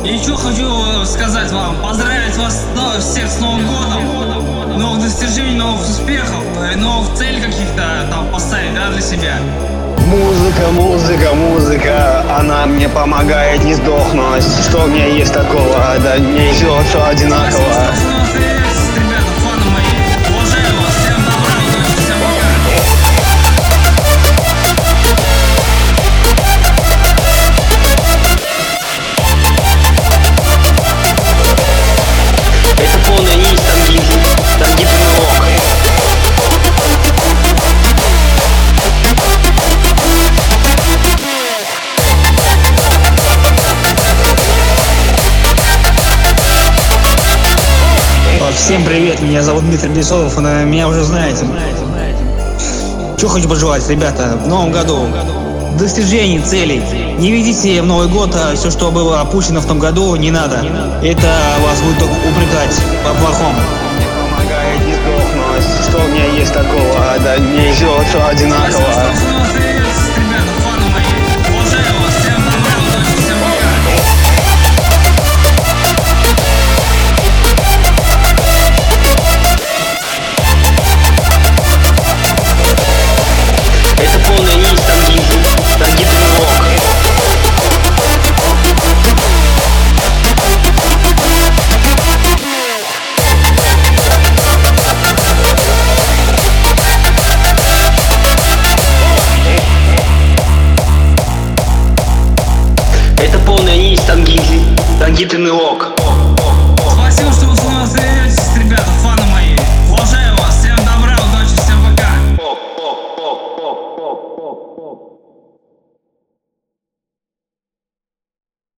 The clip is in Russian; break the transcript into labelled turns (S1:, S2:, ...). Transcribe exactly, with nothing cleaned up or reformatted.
S1: И что хочу сказать вам, поздравить вас ну, всех с Новым годом, новых достижений, новых успехов, новых целей каких-то там поставить, да, для себя.
S2: Музыка, музыка, музыка, она мне помогает не сдохнуть. Что у меня есть такого, да не все, все одинаково.
S3: Всем привет, меня зовут Дмитрий Бесолов, меня уже знаете. Что хочу пожелать, ребята, в новом году? Достижений, целей. Не видите в Новый год все, что было опущено в том году, не надо. Это вас будет упрекать по-плохому.
S2: Мне помогает не сдохнуть. Что у меня есть такого, да не все, все одинаково.
S4: Это полная низ, тангиты, тангитный рок.